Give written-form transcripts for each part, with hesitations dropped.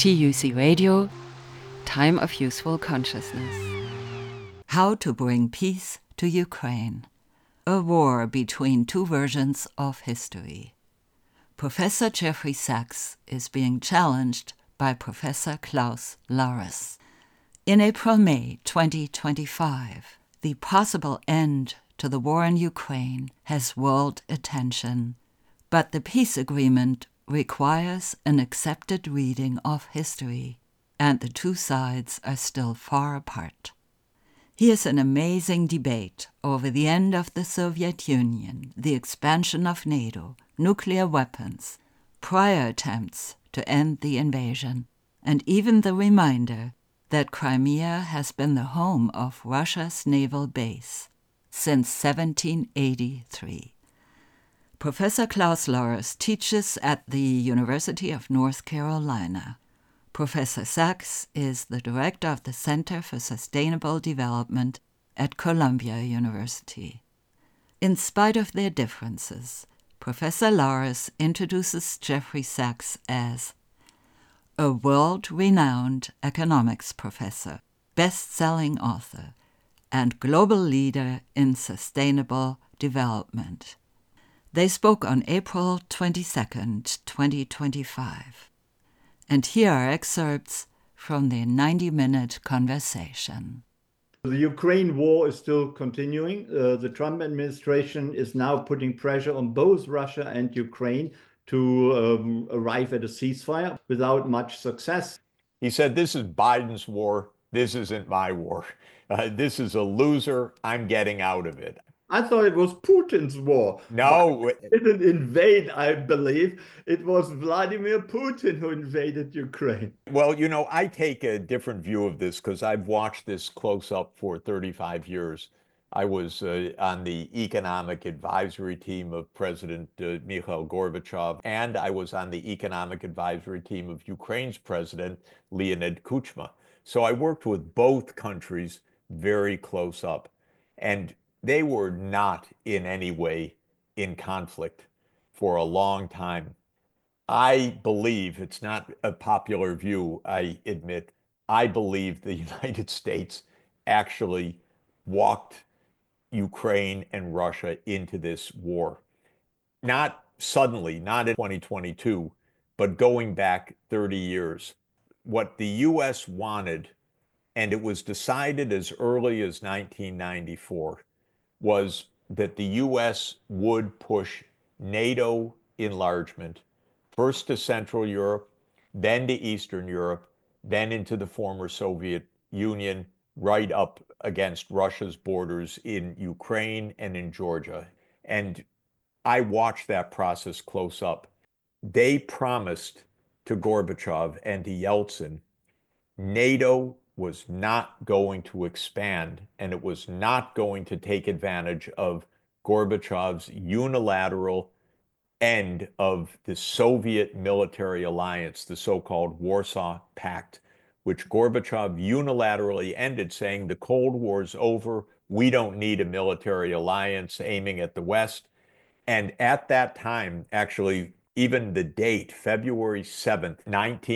TUC Radio, Time of Useful Consciousness. How to bring peace to Ukraine. A war between two versions of history. Professor Jeffrey Sachs is being challenged by Professor Klaus Lares. In April-May 2025, the possible end to the war in Ukraine has world attention, but the peace agreement requires an accepted reading of history, and the two sides are still far apart. Here's an amazing debate over the end of the Soviet Union, the expansion of NATO, nuclear weapons, prior attempts to end the invasion, and even the reminder that Crimea has been the home of Russia's naval base since 1783. Professor Klaus Lares teaches at the University of North Carolina. Professor Sachs is the director of the Center for Sustainable Development at Columbia University. In spite of their differences, Professor Lares introduces Jeffrey Sachs as a world-renowned economics professor, best-selling author, and global leader in sustainable development. They spoke on April 22nd, 2025. And here are excerpts from their 90-minute conversation. The Ukraine war is still continuing. The Trump administration is now putting pressure on both Russia and Ukraine to arrive at a ceasefire without much success. He said, "This is Biden's war. This isn't my war. This is a loser. I'm getting out of it." I thought it was Putin's war. No. He didn't invade, I believe. It was Vladimir Putin who invaded Ukraine. Well, you know, I take a different view of this because I've watched this close up for 35 years. I was on the economic advisory team of President Mikhail Gorbachev, and I was on the economic advisory team of Ukraine's president, Leonid Kuchma. So I worked with both countries very close up. And they were not in any way in conflict for a long time. I believe, it's not a popular view, I admit, I believe the United States actually walked Ukraine and Russia into this war. Not suddenly, not in 2022, but going back 30 years. What the US wanted, and it was decided as early as 1994, was that the US would push NATO enlargement, first to Central Europe, then to Eastern Europe, then into the former Soviet Union, right up against Russia's borders in Ukraine and in Georgia. And I watched that process close up. They promised to Gorbachev and to Yeltsin, NATO was not going to expand, and it was not going to take advantage of Gorbachev's unilateral end of the Soviet military alliance, the so-called Warsaw Pact, which Gorbachev unilaterally ended, saying the Cold War's over, we don't need a military alliance aiming at the West. And at that time, actually, even the date, February 7th,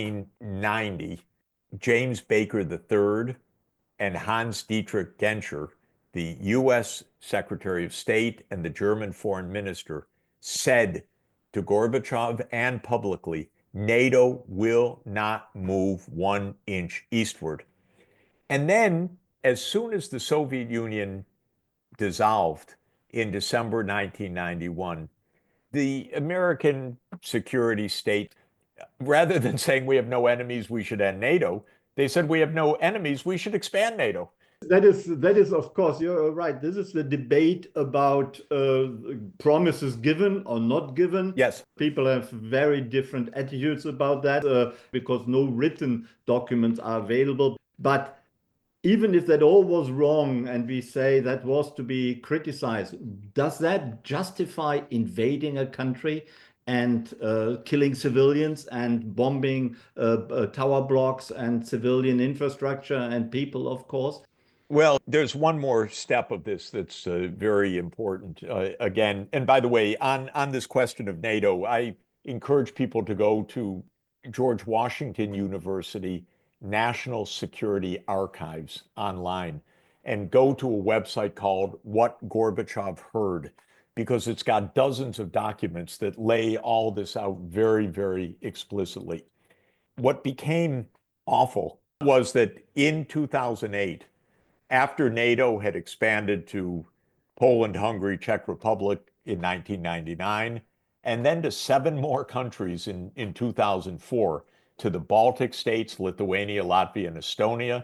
1990, James Baker III and Hans Dietrich Genscher, the US Secretary of State and the German Foreign Minister, said to Gorbachev and publicly, NATO will not move 1 inch eastward. And then, as soon as the Soviet Union dissolved in December 1991, the American security state, rather than saying we have no enemies, we should end NATO, they said we have no enemies, we should expand NATO. That is, of course, you're right. This is the debate about promises given or not given. Yes. People have very different attitudes about that because no written documents are available. But even if that all was wrong and we say that was to be criticized, does that justify invading a country and killing civilians and bombing tower blocks and civilian infrastructure and people, of course? Well, there's one more step of this that's very important. Again, and by the way, on this question of NATO, I encourage people to go to George Washington University National Security Archives online and go to a website called What Gorbachev Heard, because it's got dozens of documents that lay all this out very, very explicitly. What became awful was that in 2008, after NATO had expanded to Poland, Hungary, Czech Republic in 1999, and then to 7 more countries in 2004, to the Baltic states, Lithuania, Latvia, and Estonia,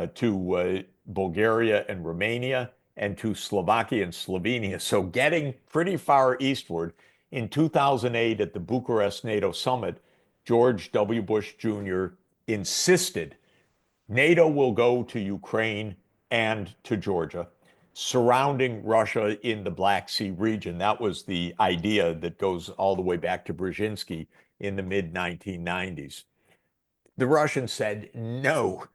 to Bulgaria and Romania, and to Slovakia and Slovenia. So getting pretty far eastward, in 2008 at the Bucharest NATO summit, George W. Bush Jr. insisted NATO will go to Ukraine and to Georgia, surrounding Russia in the Black Sea region. That was the idea that goes all the way back to Brzezinski in the mid-1990s. The Russians said no.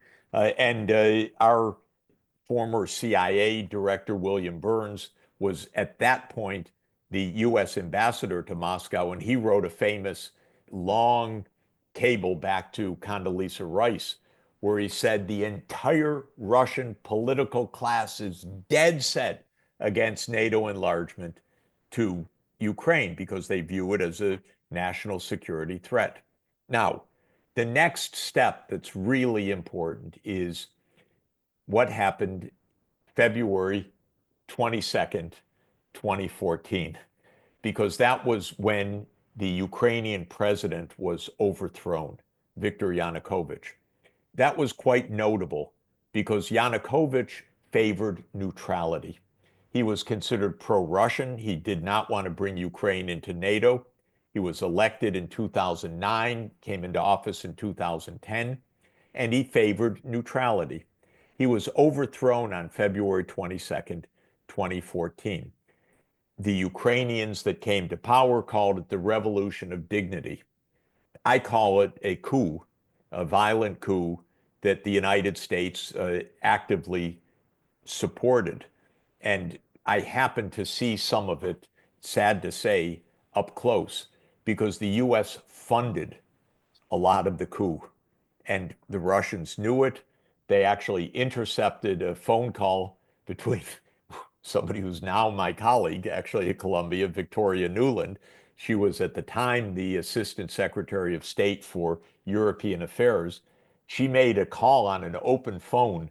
And our former CIA director, William Burns, was at that point the US ambassador to Moscow, and he wrote a famous long cable back to Condoleezza Rice, where he said the entire Russian political class is dead set against NATO enlargement to Ukraine because they view it as a national security threat. Now, the next step that's really important is what happened February 22nd, 2014, because that was when the Ukrainian president was overthrown, Viktor Yanukovych. That was quite notable because Yanukovych favored neutrality. He was considered pro-Russian. He did not want to bring Ukraine into NATO. He was elected in 2009, came into office in 2010, and he favored neutrality. He was overthrown on February 22nd, 2014. The Ukrainians that came to power called it the Revolution of Dignity. I call it a coup, a violent coup that the United States actively supported. And I happened to see some of it, sad to say, up close, because the US funded a lot of the coup. And the Russians knew it. They actually intercepted a phone call between somebody who's now my colleague, actually at Columbia, Victoria Nuland. She was at the time the Assistant Secretary of State for European Affairs. She made a call on an open phone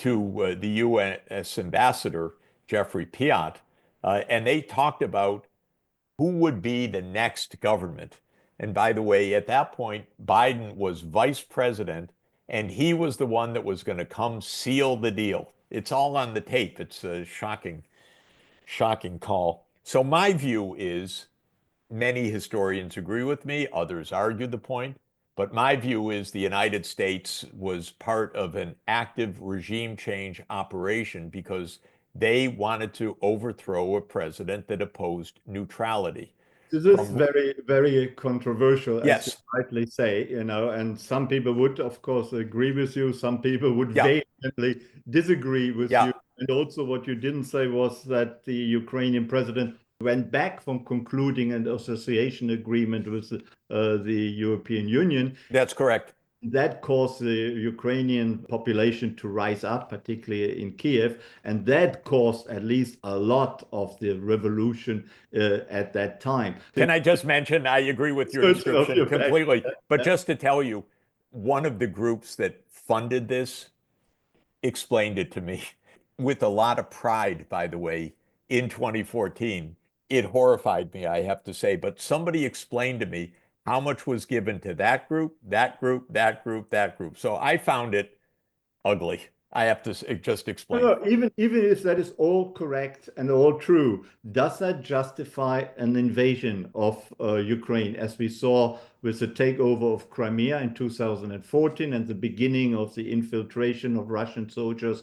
to the U.S. Ambassador, Jeffrey Piat, and they talked about who would be the next government. And by the way, at that point, Biden was vice president, and he was the one that was going to come seal the deal. It's all on the tape. It's a shocking, shocking call. So my view is, many historians agree with me, others argue the point, but my view is the United States was part of an active regime change operation because they wanted to overthrow a president that opposed neutrality. This is very, very controversial, as you Yes. rightly say, and some people would, of course, agree with you. Some people would Yeah. vehemently disagree with Yeah. you. And also what you didn't say was that the Ukrainian president went back from concluding an association agreement with the European Union. That's correct. That caused the Ukrainian population to rise up, particularly in Kiev, and that caused at least a lot of the revolution at that time. Can I just mention, I agree with your description completely, but just to tell you, one of the groups that funded this explained it to me with a lot of pride, by the way, in 2014. It horrified me, I have to say, but somebody explained to me how much was given to that group, that group, that group, that group. So I found it ugly. I have to just explain. No, even if that is all correct and all true, does that justify an invasion of Ukraine, as we saw with the takeover of Crimea in 2014 and the beginning of the infiltration of Russian soldiers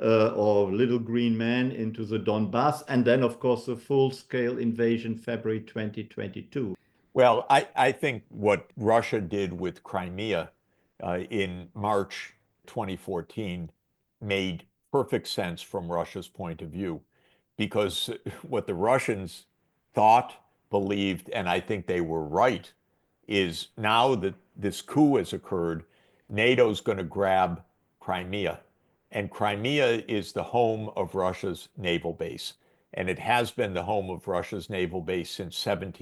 or little green men into the Donbass, and then, of course, the full-scale invasion February 2022? Well, I think what Russia did with Crimea in March 2014 made perfect sense from Russia's point of view, because what the Russians thought, believed, and I think they were right, is now that this coup has occurred, NATO's going to grab Crimea. And Crimea is the home of Russia's naval base. And it has been the home of Russia's naval base since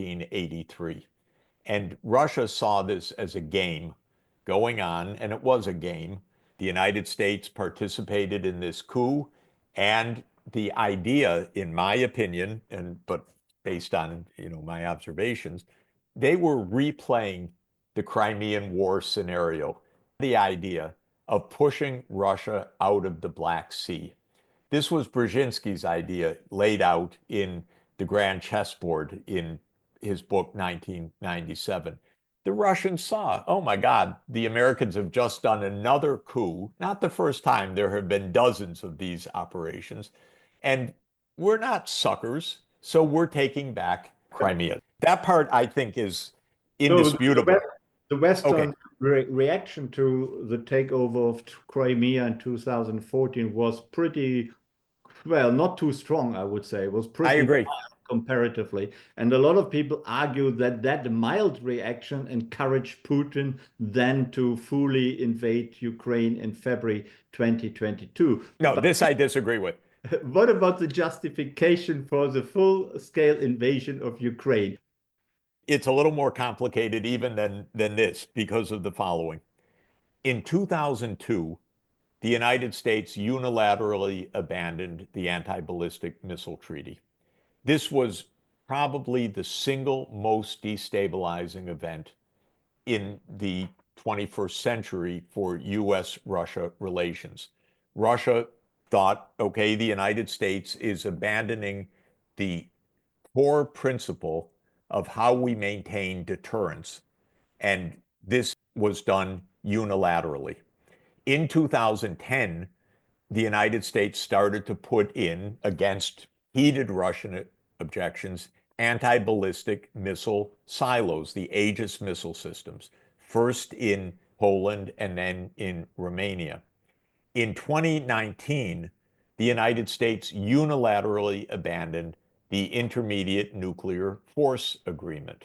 1783. And Russia saw this as a game going on, and it was a game. The United States participated in this coup, and the idea, in my opinion, but based on my observations, they were replaying the Crimean War scenario, the idea of pushing Russia out of the Black Sea. This was Brzezinski's idea laid out in the Grand Chessboard in his book 1997. The Russians saw, oh my God, the Americans have just done another coup. Not the first time, there have been dozens of these operations. And we're not suckers, so we're taking back Crimea. That part, I think, is indisputable. So the Western reaction to the takeover of Crimea in 2014 was pretty, well, not too strong, I would say. It was pretty I agree. mild comparatively. And a lot of people argue that that mild reaction encouraged Putin then to fully invade Ukraine in February 2022. No, this I disagree with. What about the justification for the full-scale invasion of Ukraine? It's a little more complicated even than this because of the following. In 2002, the United States unilaterally abandoned the Anti-Ballistic Missile Treaty. This was probably the single most destabilizing event in the 21st century for US-Russia relations. Russia thought, okay, the United States is abandoning the core principle of how we maintain deterrence, and this was done unilaterally. In 2010, the United States started to put in, against heated Russian objections, anti-ballistic missile silos, the Aegis missile systems, first in Poland and then in Romania. In 2019, the United States unilaterally abandoned the Intermediate Nuclear Force Agreement.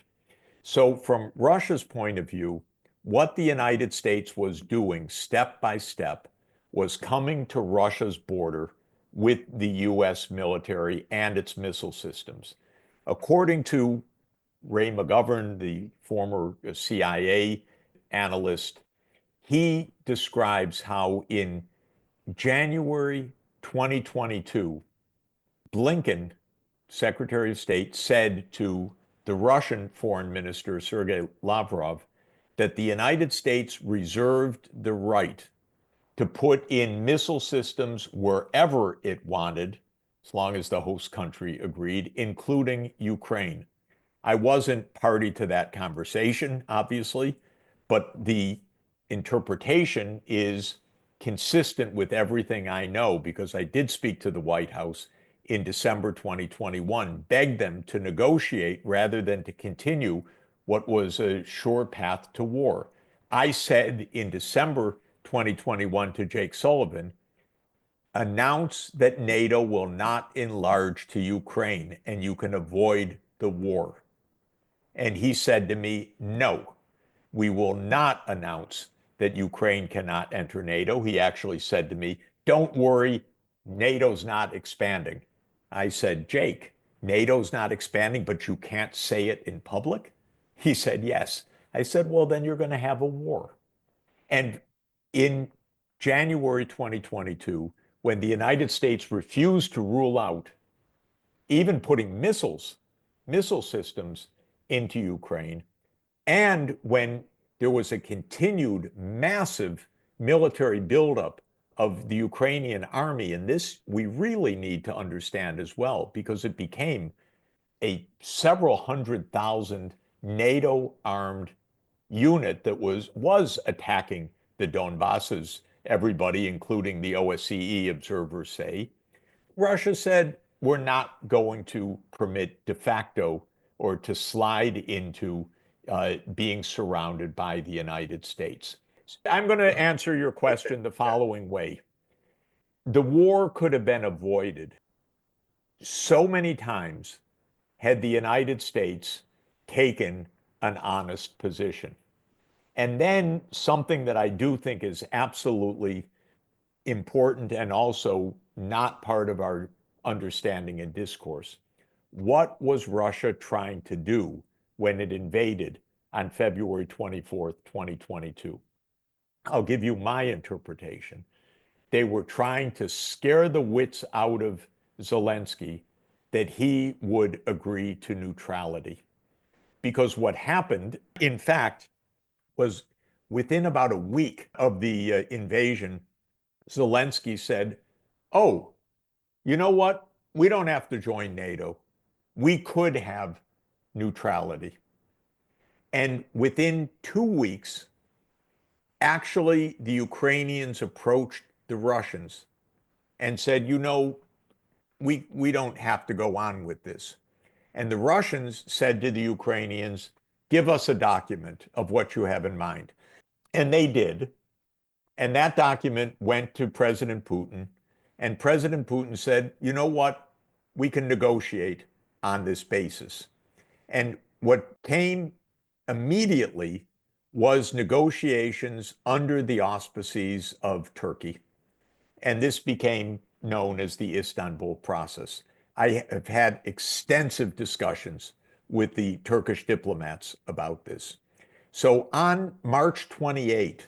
So from Russia's point of view, what the United States was doing step by step was coming to Russia's border with the US military and its missile systems. According to Ray McGovern, the former CIA analyst, he describes how in January 2022, Blinken, Secretary of State, said to the Russian Foreign Minister, Sergei Lavrov, that the United States reserved the right to put in missile systems wherever it wanted, as long as the host country agreed, including Ukraine. I wasn't party to that conversation, obviously, but the interpretation is consistent with everything I know, because I did speak to the White House in December 2021, begged them to negotiate rather than to continue what was a sure path to war. I said in December 2021 to Jake Sullivan, announce that NATO will not enlarge to Ukraine and you can avoid the war. And he said to me, no, we will not announce that Ukraine cannot enter NATO. He actually said to me, don't worry, NATO's not expanding. I said, Jake, NATO's not expanding, but you can't say it in public? He said, yes. I said, well, then you're going to have a war. And in January 2022, when the United States refused to rule out even putting missile systems into Ukraine, and when there was a continued massive military buildup of the Ukrainian army, and this we really need to understand as well, because it became a several 100,000 NATO-armed unit that was attacking the Donbass, as everybody, including the OSCE observers, say. Russia said, we're not going to permit de facto or to slide into being surrounded by the United States. I'm going to answer your question the following way. The war could have been avoided so many times had the United States taken an honest position. And then something that I do think is absolutely important and also not part of our understanding and discourse. What was Russia trying to do when it invaded on February 24th, 2022? I'll give you my interpretation. They were trying to scare the wits out of Zelensky that he would agree to neutrality. Because what happened, in fact, was within about a week of the invasion, Zelensky said, oh, you know what? We don't have to join NATO. We could have neutrality. And within 2 weeks, actually, the Ukrainians approached the Russians and said, you know, we don't have to go on with this. And the Russians said to the Ukrainians, give us a document of what you have in mind. And they did. And that document went to President Putin. And President Putin said, you know what? We can negotiate on this basis. And what came immediately was negotiations under the auspices of Turkey. And this became known as the Istanbul process. I have had extensive discussions with the Turkish diplomats about this. So on March 28,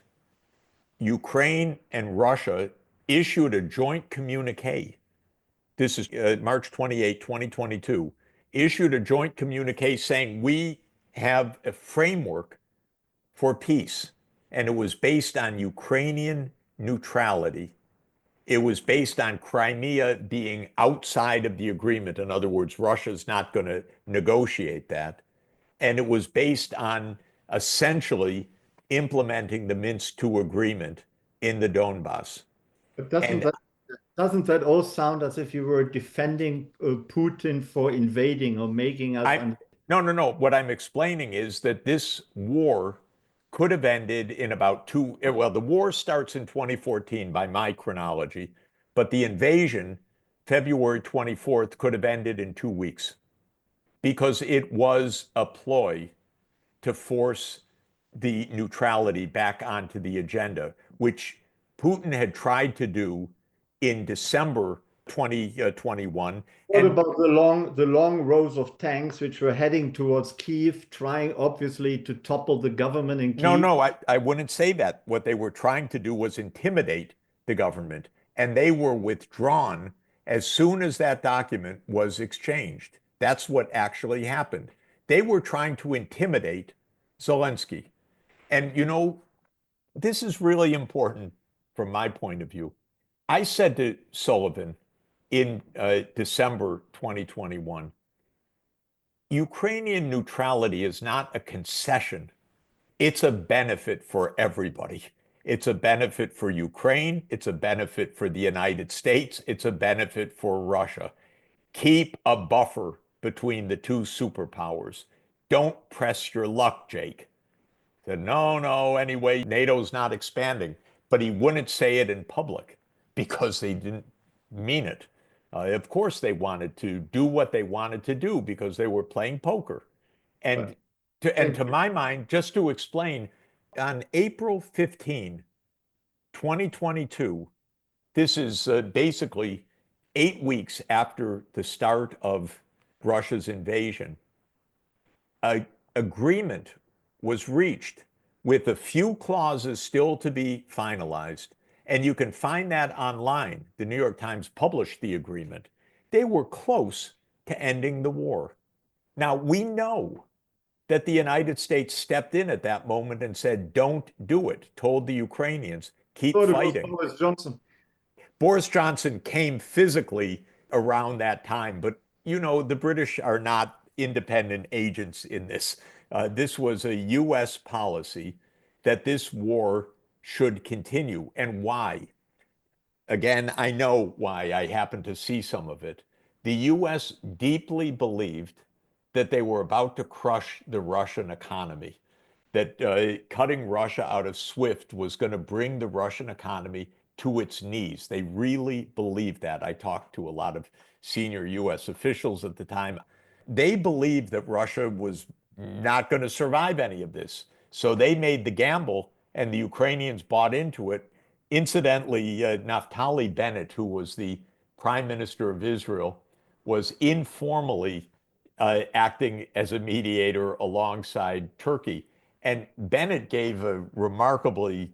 Ukraine and Russia issued a joint communique. This is March 28, 2022, issued a joint communique saying we have a framework for peace. And it was based on Ukrainian neutrality. It was based on Crimea being outside of the agreement. In other words, Russia's not going to negotiate that. And it was based on essentially implementing the Minsk II agreement in the Donbass. But And doesn't that all sound as if you were defending Putin for invading or making us? No. What I'm explaining is that this war could have ended in about well, the war starts in 2014 by my chronology, but the invasion, February 24th, could have ended in 2 weeks because it was a ploy to force the neutrality back onto the agenda, which Putin had tried to do in December 2021. What about the long rows of tanks which were heading towards Kyiv, trying obviously to topple the government in Kyiv? No, I wouldn't say that. What they were trying to do was intimidate the government, and they were withdrawn as soon as that document was exchanged. That's what actually happened. They were trying to intimidate Zelensky. And you know, this is really important from my point of view. I said to Sullivan in December 2021, Ukrainian neutrality is not a concession. It's a benefit for everybody. It's a benefit for Ukraine. It's a benefit for the United States. It's a benefit for Russia. Keep a buffer between the two superpowers. Don't press your luck, Jake. Said, no, anyway, NATO's not expanding. But he wouldn't say it in public because they didn't mean it. Of course, they wanted to do what they wanted to do because they were playing poker. And to my mind, just to explain, on April 15, 2022, this is basically 8 weeks after the start of Russia's invasion, an agreement was reached with a few clauses still to be finalized. And you can find that online. The New York Times published the agreement. They were close to ending the war. Now, we know that the United States stepped in at that moment and said, don't do it, told the Ukrainians, keep fighting. Boris Johnson. Boris Johnson came physically around that time, but you know, the British are not independent agents in this. This was a US policy that this war should continue. And why? Again, I know why. I happen to see some of it. The US deeply believed that they were about to crush the Russian economy, that cutting Russia out of SWIFT was going to bring the Russian economy to its knees. They really believed that. I talked to a lot of senior US officials at the time. They believed that Russia was not going to survive any of this. So they made the gamble, and the Ukrainians bought into it. Incidentally, Naftali Bennett, who was the prime minister of Israel, was informally acting as a mediator alongside Turkey. And Bennett gave a remarkably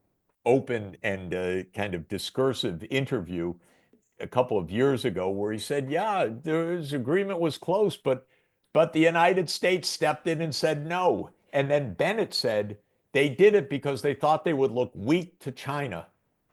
open and kind of discursive interview a couple of years ago where he said, yeah, this agreement was close, but the United States stepped in and said no. And then Bennett said they did it because they thought they would look weak to China.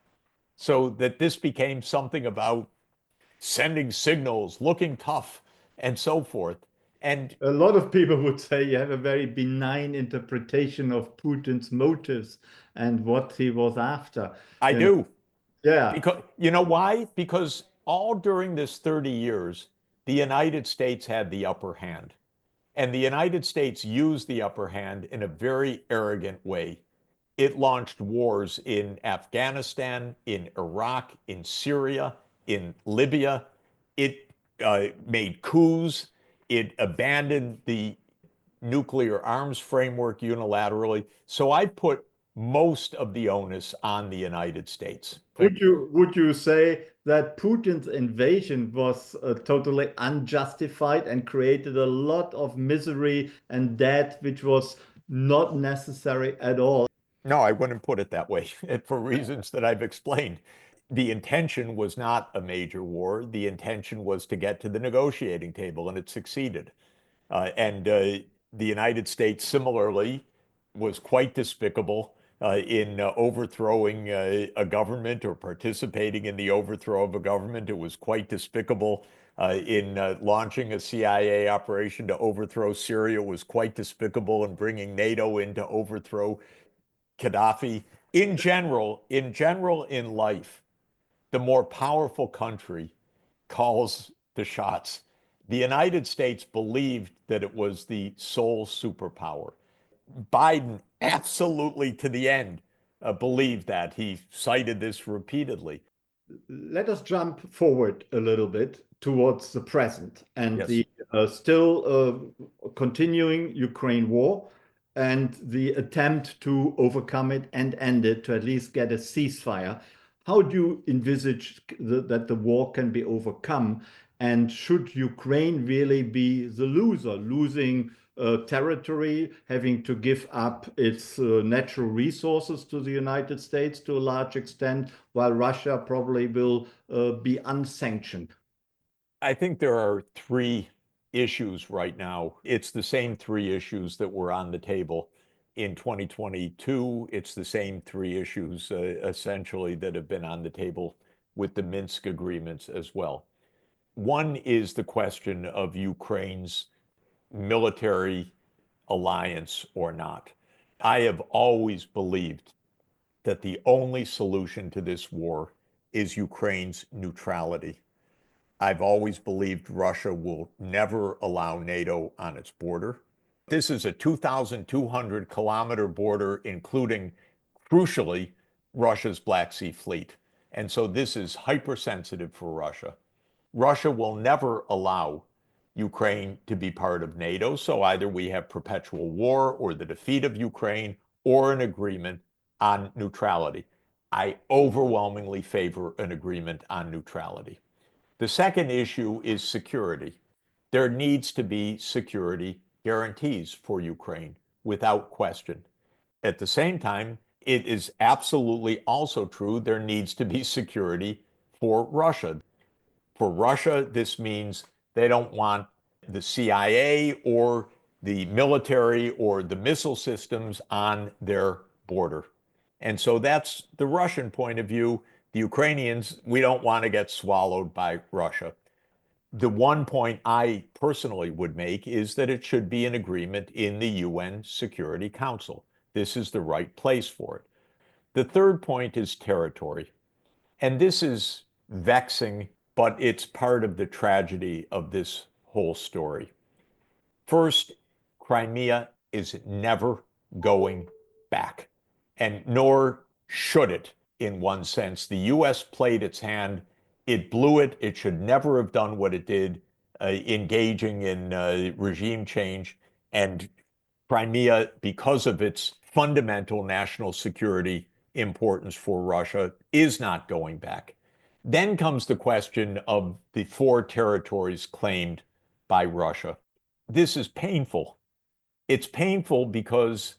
So that this became something about sending signals, looking tough, and so forth. And a lot of people would say you have a very benign interpretation of Putin's motives and what he was after. I do. Yeah. Because you know why? Because all during this 30 years, the United States had the upper hand. And the United States used the upper hand in a very arrogant way. It launched wars in Afghanistan, in Iraq, in Syria, in Libya. It made coups. It abandoned the nuclear arms framework unilaterally. So I put most of the onus on the United States. Would you say that Putin's invasion was totally unjustified and created a lot of misery and death, which was not necessary at all? No, I wouldn't put it that way for reasons that I've explained. The intention was not a major war. The intention was to get to the negotiating table, and it succeeded. And the United States similarly was quite despicable in overthrowing a government or participating in the overthrow of a government. It was quite despicable in launching a CIA operation to overthrow Syria. It was quite despicable in bringing NATO in to overthrow Gaddafi. In general, in life, the more powerful country calls the shots. The United States believed that it was the sole superpower. Biden absolutely to the end believed that. He cited this repeatedly. Let us jump forward a little bit towards the present and Yes. the still continuing Ukraine war and the attempt to overcome it and end it, to at least get a ceasefire. How do you envisage that the war can be overcome? And should Ukraine really be the loser, losing territory, having to give up its natural resources to the United States to a large extent, while Russia probably will be unsanctioned? I think there are three issues right now. It's the same three issues that were on the table in 2022. It's the same three issues essentially that have been on the table with the Minsk agreements as well. One is the question of Ukraine's military alliance or not. I have always believed that the only solution to this war is Ukraine's neutrality. I've always believed Russia will never allow NATO on its border. This is a 2,200 kilometer border, including, crucially, Russia's Black Sea Fleet. And so this is hypersensitive for Russia. Russia will never allow Ukraine to be part of NATO. So either we have perpetual war or the defeat of Ukraine or an agreement on neutrality. I overwhelmingly favor an agreement on neutrality. The second issue is security. There needs to be security guarantees for Ukraine without question. At the same time, it is absolutely also true there needs to be security for Russia. For Russia, this means they don't want the CIA or the military or the missile systems on their border. And so that's the Russian point of view. The Ukrainians, we don't want to get swallowed by Russia. The one point I personally would make is that it should be an agreement in the UN Security Council. This is the right place for it. The third point is territory. And this is vexing, but it's part of the tragedy of this whole story. First, Crimea is never going back, and nor should it in one sense. The US played its hand. It blew it. It should never have done what it did, engaging in regime change. And Crimea, because of its fundamental national security importance for Russia, is not going back. Then comes the question of the 4 territories claimed by Russia. This is painful. It's painful because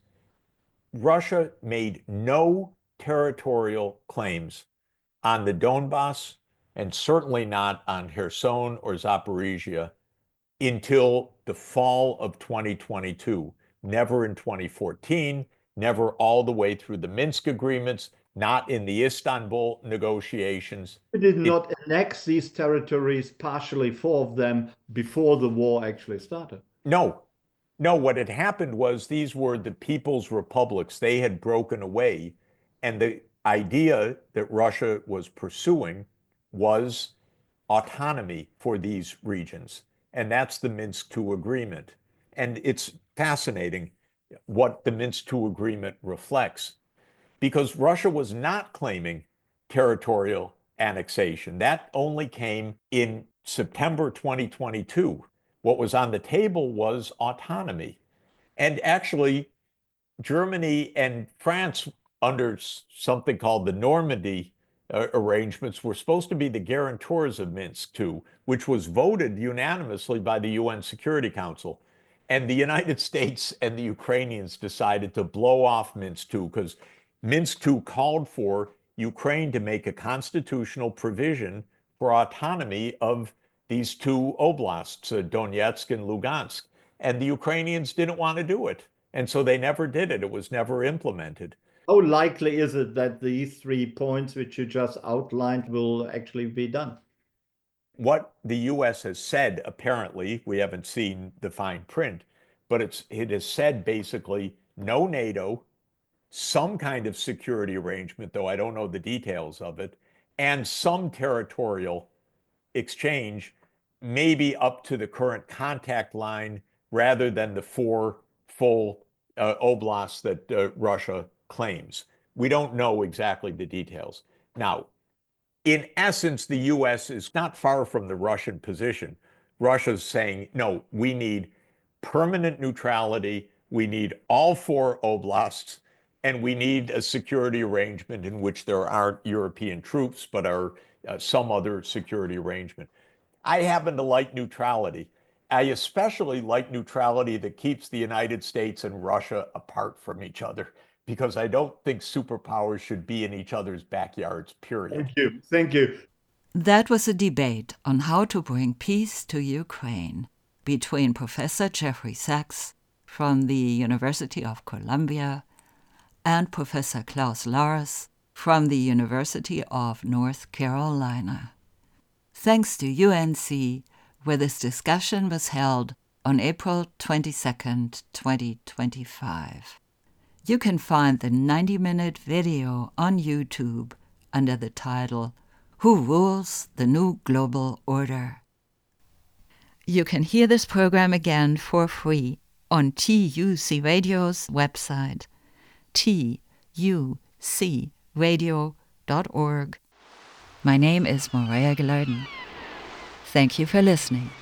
Russia made no territorial claims on the Donbass, and certainly not on Kherson or Zaporizhia, until the fall of 2022. Never in 2014, never all the way through the Minsk agreements, not in the Istanbul negotiations. We did not annex these territories, partially 4 of them, before the war actually started. No, what had happened was these were the people's republics. They had broken away. And the idea that Russia was pursuing was autonomy for these regions. And that's the Minsk II agreement. And it's fascinating what the Minsk II agreement reflects, because Russia was not claiming territorial annexation. That only came in September 2022. What was on the table was autonomy. And actually, Germany and France, under something called the Normandy arrangements, were supposed to be the guarantors of Minsk II, which was voted unanimously by the UN Security Council. And the United States and the Ukrainians decided to blow off Minsk II because Minsk II called for Ukraine to make a constitutional provision for autonomy of these 2 oblasts, Donetsk and Lugansk. And the Ukrainians didn't want to do it. And so they never did it. It was never implemented. How likely is it that these 3 points which you just outlined will actually be done? What the U.S. has said, apparently, we haven't seen the fine print, but it has said basically no NATO, some kind of security arrangement, though I don't know the details of it, and some territorial exchange, maybe up to the current contact line rather than the 4 full oblasts that Russia claims. We don't know exactly the details. Now, in essence, the U.S. is not far from the Russian position. Russia's saying, no, we need permanent neutrality, we need all 4 oblasts, and we need a security arrangement in which there aren't European troops, but are some other security arrangement. I happen to like neutrality. I especially like neutrality that keeps the United States and Russia apart from each other, because I don't think superpowers should be in each other's backyards, period. Thank you. Thank you. That was a debate on how to bring peace to Ukraine between Professor Jeffrey Sachs from the University of Columbia and Professor Klaus Lars from the University of North Carolina. Thanks to UNC, where this discussion was held on April 22nd, 2025. You can find the 90-minute video on YouTube under the title, Who Rules the New Global Order? You can hear this program again for free on TUC Radio's website, tucradio.org. My name is Morea Gilardin. Thank you for listening.